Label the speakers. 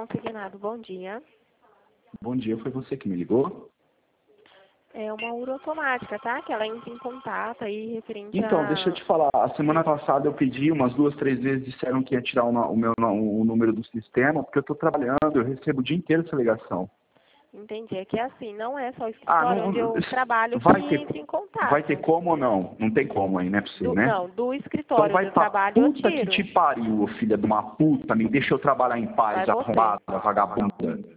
Speaker 1: consignado, bom dia.
Speaker 2: Bom dia, foi você que me ligou?
Speaker 1: É uma URA automática, tá? Que ela entra em contato aí referente
Speaker 2: Então, deixa eu te falar. A semana passada eu pedi umas 2, 3 vezes, disseram que ia tirar o número do sistema, porque eu estou trabalhando, eu recebo o dia inteiro essa ligação.
Speaker 1: Entendi. É que assim, não é só o escritório onde eu trabalho que entra em contato.
Speaker 2: Vai ter como ou não? Não tem como aí, né, pra você, né?
Speaker 1: Não, do
Speaker 2: Então
Speaker 1: escritório
Speaker 2: vai
Speaker 1: onde eu
Speaker 2: pra
Speaker 1: trabalho eu
Speaker 2: puta que
Speaker 1: tiro.
Speaker 2: te pariu, ô filha de uma puta, me deixa eu trabalhar em paz,
Speaker 1: Vai você.
Speaker 2: arrombada, vagabunda.